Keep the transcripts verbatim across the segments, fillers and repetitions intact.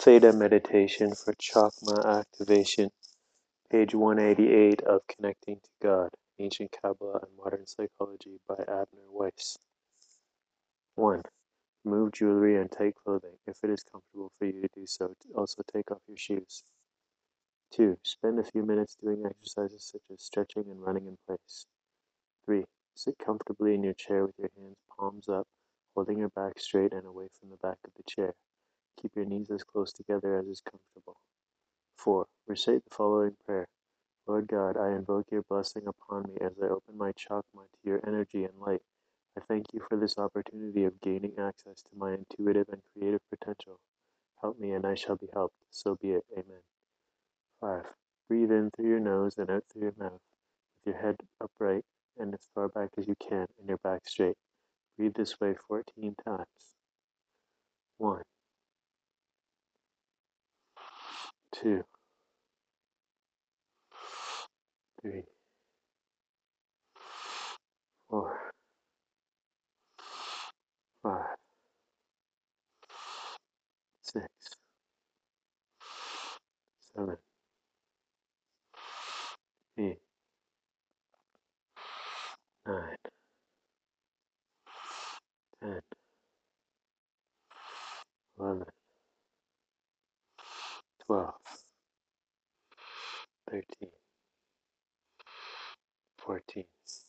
Theta Meditation for Chakma Activation, page one eighty-eight of Connecting to God, Ancient Kabbalah and Modern Psychology by Abner Weiss. one. Remove jewelry and tight clothing, if it is comfortable for you to do so. Also take off your shoes. two. Spend a few minutes doing exercises such as stretching and running in place. three. Sit comfortably in your chair with your hands palms up, holding your back straight and away from the back of the chair. Keep your knees as close together as is comfortable. four. Recite the following prayer. Lord God, I invoke your blessing upon me as I open my chakma to your energy and light. I thank you for this opportunity of gaining access to my intuitive and creative potential. Help me and I shall be helped. So be it. Amen. five. Breathe in through your nose and out through your mouth, with your head upright and as far back as you can and your back straight. Breathe this way fourteen times. one. two. three. four. five. six. seven. eight. nine. ten. eleven. twelve. thirteen. fourteen.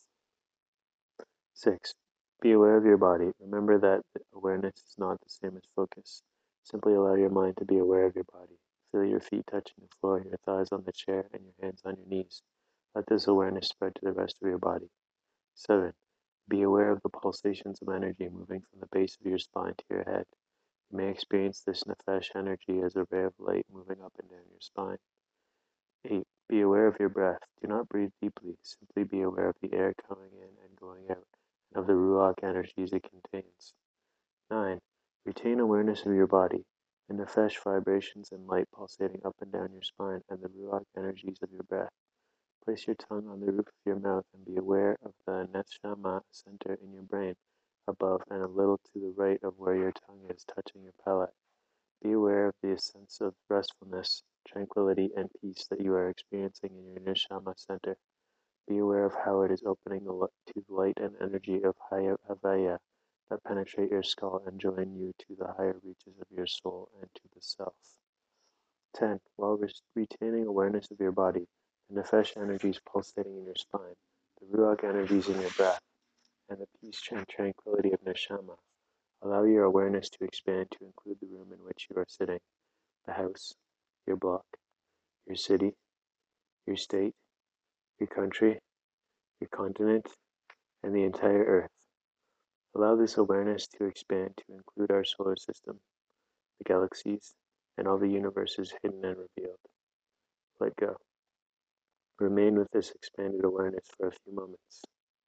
six. Be aware of your body. Remember that awareness is not the same as focus. Simply allow your mind to be aware of your body. Feel your feet touching the floor, your thighs on the chair, and your hands on your knees. Let this awareness spread to the rest of your body. seven. Be aware of the pulsations of energy moving from the base of your spine to your head. You may experience this nefesh energy as a ray of light moving up and down your spine. eight. Be aware of your breath. Do not breathe deeply. Simply be aware of the air coming in and going out, and of the ruach energies it contains. nine. Retain awareness of your body, the nefesh vibrations and light pulsating up and down your spine, and the ruach energies of your breath. Place your tongue on the roof of your mouth and be aware of the neshama center in your brain, above and a little to the right of where your tongue is touching your palate. Be aware of the sense of restfulness, tranquility, and peace that you are experiencing in your neshama center. Be aware of how it is opening the to the light and energy of Havaya that penetrate your skull and join you to the higher reaches of your soul and to the self. ten. While re- retaining awareness of your body, the nefesh energies pulsating in your spine, the ruach energies in your breath, and the peace and tranquility of neshama, allow your awareness to expand to include the room in which you are sitting, the house, your block, your city, your state, your country, your continent, and the entire earth. Allow this awareness to expand to include our solar system, the galaxies, and all the universes hidden and revealed. Let go. Remain with this expanded awareness for a few moments.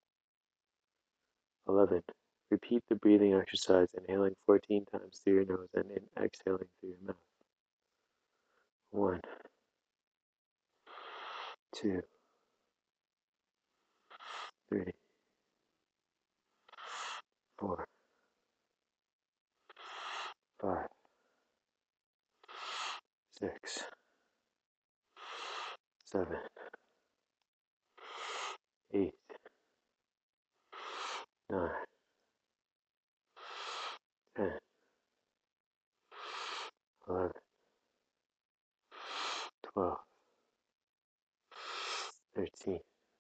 eleven. Repeat the breathing exercise, inhaling fourteen times through your nose and exhaling through your mouth. one. two. three. four. five. six. seven. eight. nine. ten. eleven. twelve. thirteen.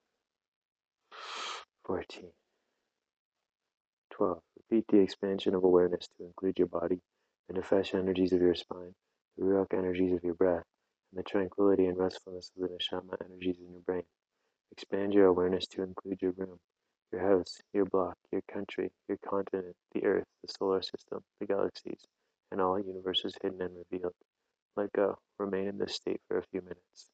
fourteen. twelve. Repeat the expansion of awareness to include your body, the nefesh energies of your spine, the ruach energies of your breath, and the tranquility and restfulness of the neshama energies in your brain. Expand your awareness to include your room, your house, your block, your country, your continent, the earth, the solar system, the galaxies, and all universes hidden and revealed. Let go. Remain in this state for a few minutes.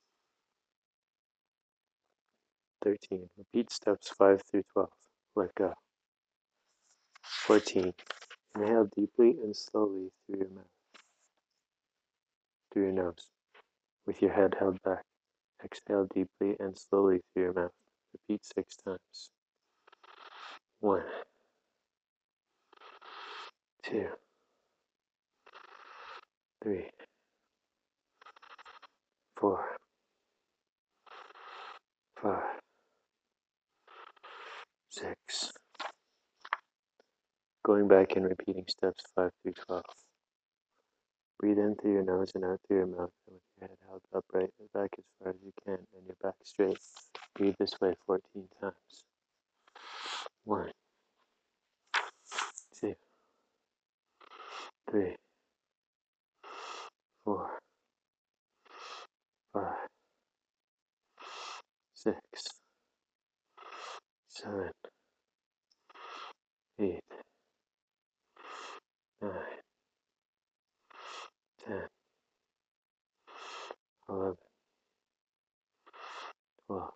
thirteen. Repeat steps five through twelve. Let go. fourteen. Inhale deeply and slowly through your mouth, through your nose, with your head held back. Exhale deeply and slowly through your mouth. Repeat six times. One. Two. three, four, five, six. Going back and repeating steps five through twelve. Breathe in through your nose and out through your mouth, and with your head held upright and back as far as you can, and your back straight. Breathe this way fourteen times. One, two, three, four, five, six, seven, eight, nine, ten, eleven, twelve,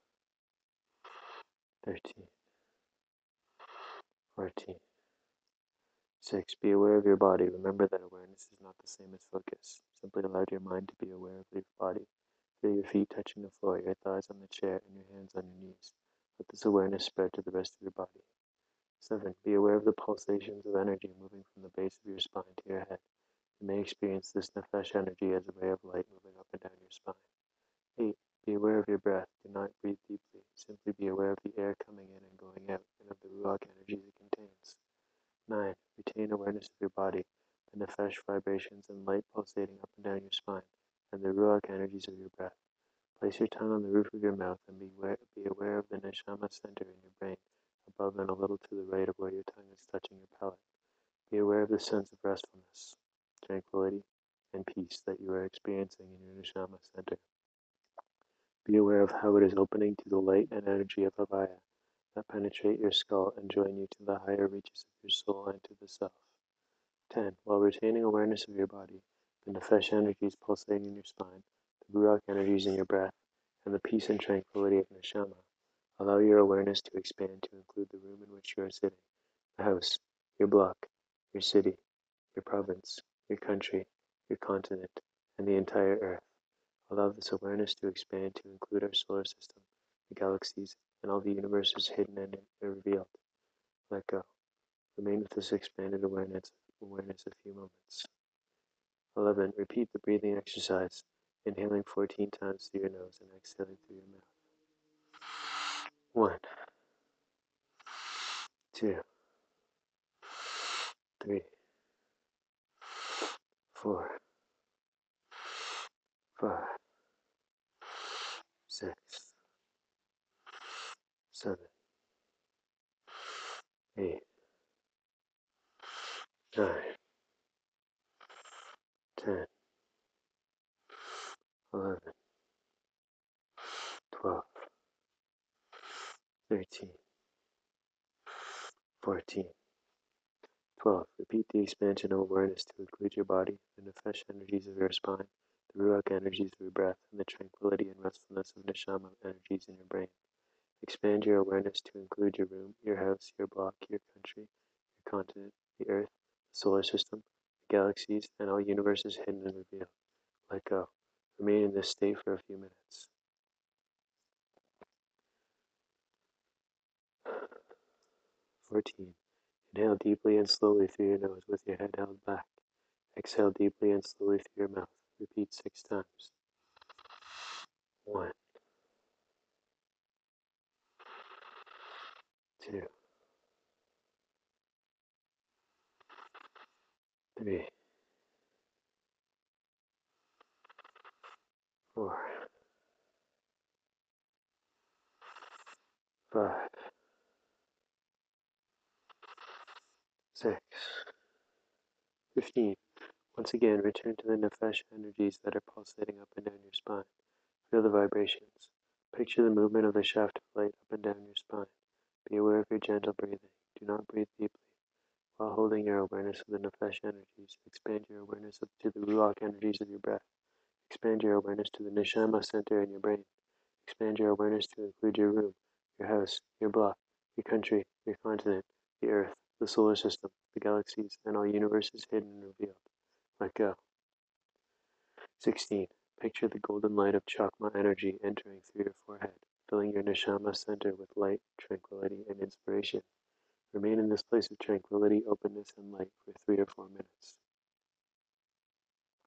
thirteen, fourteen. Six. Be aware of your body. Remember that awareness is not the same as focus. Simply allow your mind to be aware of your body. Feel your feet touching the floor, your thighs on the chair, and your hands on your knees. Let this awareness spread to the rest of your body. Seven. Be aware of the pulsations of energy moving from the base of your spine to your head. You may experience this nefesh energy as a ray of light moving up and down your spine. Eight. Be aware of your breath. Do not breathe deeply. Simply be aware of the air coming in and going out, and of the ruach energy it contains. Nine. Retain awareness of your body, the nefesh vibrations and light pulsating up and down your spine, and the ruach energies of your breath. Place your tongue on the roof of your mouth and be aware, be aware of the neshama center in your brain, above and a little to the right of where your tongue is touching your palate. Be aware of the sense of restfulness, tranquility, and peace that you are experiencing in your neshama center. Be aware of how it is opening to the light and energy of Havaya that penetrate your skull and join you to the higher reaches of your soul and to the self. ten. While retaining awareness of your body, the nefesh energies pulsating in your spine, the ruach energies in your breath, and the peace and tranquility of neshama, allow your awareness to expand to include the room in which you are sitting, the house, your block, your city, your province, your country, your continent, and the entire earth. Allow this awareness to expand to include our solar system, the galaxies, and all the universes hidden and revealed. Let go. Remain with this expanded awareness, awareness a few moments. eleven. Repeat the breathing exercise, inhaling fourteen times through your nose and exhaling through your mouth. One, two, three, four, five, six, seven, eight, nine, ten, eleven, twelve, thirteen, fourteen, twelve. Repeat the expansion of awareness to include your body, the nefesh energies of your spine, the ruach energies of your breath, and the tranquility and restfulness of neshama energies in your brain. Expand your awareness to include your room, your house, your block, your country, your continent, the earth, the solar system, the galaxies, and all universes hidden and revealed. Let go. Remain in this state for a few minutes. fourteen. Inhale deeply and slowly through your nose with your head held back. Exhale deeply and slowly through your mouth. Repeat six times. One, two, three, four, five, six, fifteen. Once again, return to the nefesh energies that are pulsating up and down your spine. Feel the vibrations. Picture the movement of the shaft of light up and down your spine. Be aware of your gentle breathing. Do not breathe deeply. While holding your awareness of the nefesh energies, expand your awareness up to the ruach energies of your breath. Expand your awareness to the neshama center in your brain. Expand your awareness to include your room, your house, your block, your country, your continent, the earth, the solar system, the galaxies, and all universes hidden and revealed. Let go. sixteen. Picture the golden light of chakma energy entering through your forehead, filling your neshama center with light, tranquility, and inspiration. Remain in this place of tranquility, openness, and light for three or four minutes.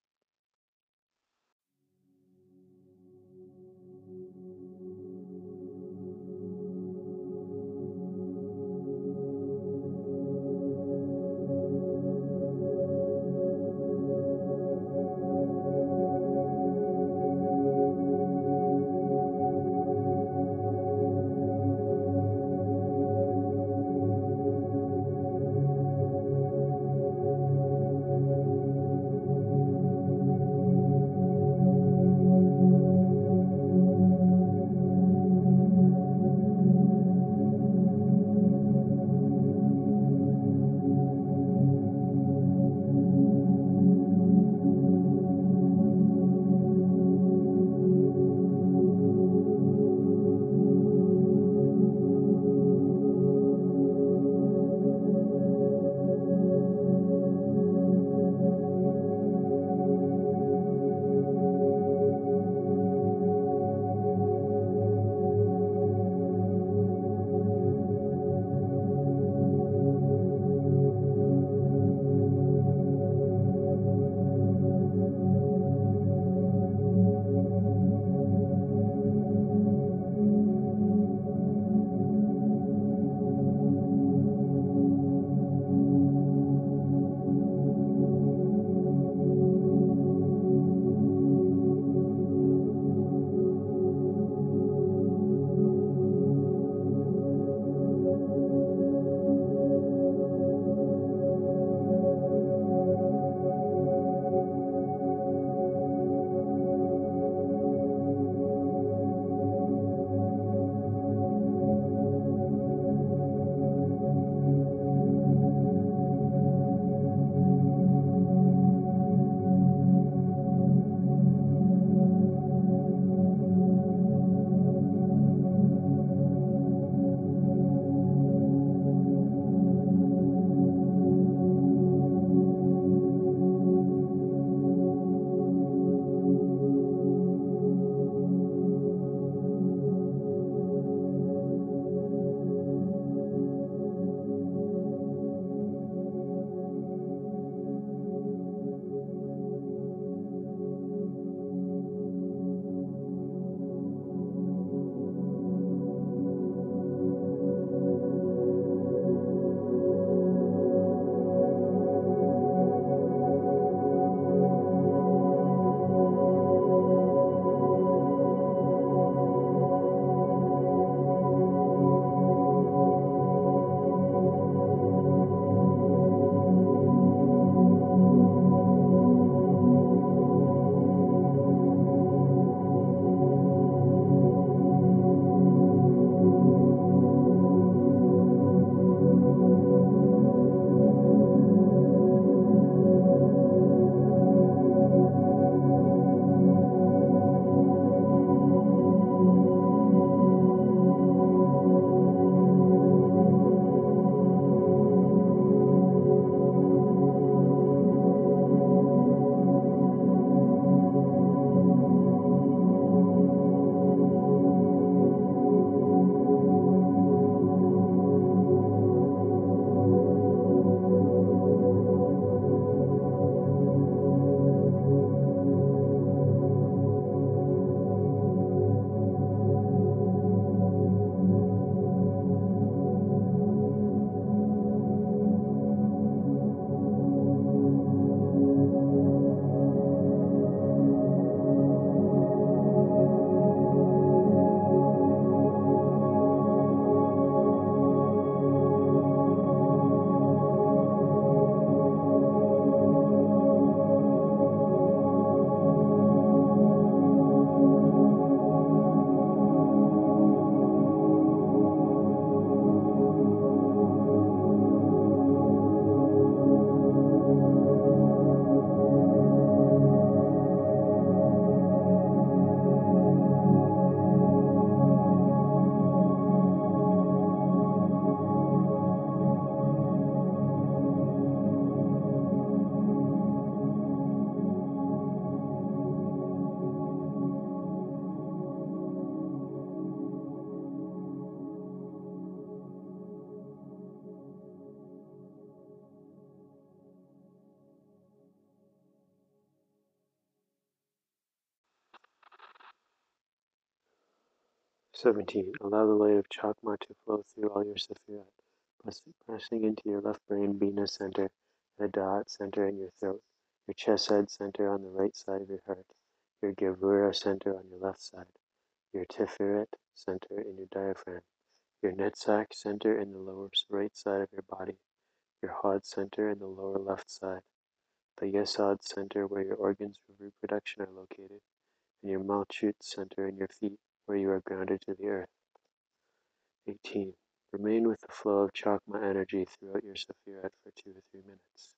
seventeen. Allow the light of Chakma to flow through all your Sephirat, pressing into your left brain Bina center, the Da'at center in your throat, your Chesed center on the right side of your heart, your Gevura center on your left side, your Tiferet center in your diaphragm, your Netzach center in the lower right side of your body, your Hod center in the lower left side, the Yesod center where your organs of reproduction are located, and your Malchut center in your feet where you are grounded to the earth. eighteen. Remain with the flow of Chakma energy throughout your Sephirat for two or three minutes.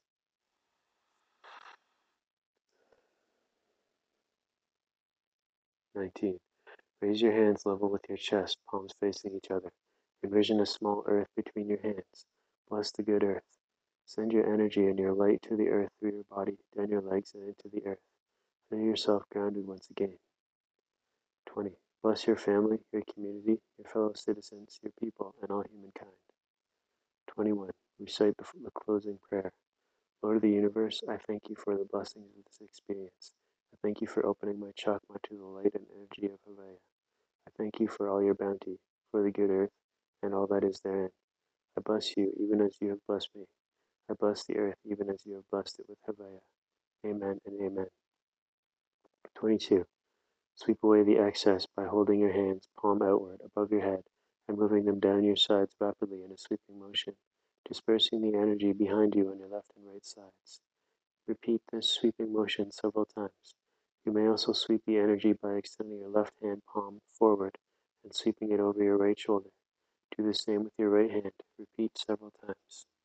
nineteen. Raise your hands level with your chest, palms facing each other. Envision a small earth between your hands. Bless the good earth. Send your energy and your light to the earth through your body, down your legs, and into the earth. Feel yourself grounded once again. twenty. Bless your family, your community, your fellow citizens, your people, and all humankind. twenty-one. Recite the, the closing prayer. Lord of the universe, I thank you for the blessings of this experience. I thank you for opening my chakma to the light and energy of Havaya. I thank you for all your bounty, for the good earth, and all that is therein. I bless you even as you have blessed me. I bless the earth even as you have blessed it with Havaya. Amen and amen. twenty-two. Sweep away the excess by holding your hands palm outward above your head and moving them down your sides rapidly in a sweeping motion, dispersing the energy behind you on your left and right sides. Repeat this sweeping motion several times. You may also sweep the energy by extending your left hand palm forward and sweeping it over your right shoulder. Do the same with your right hand. Repeat several times.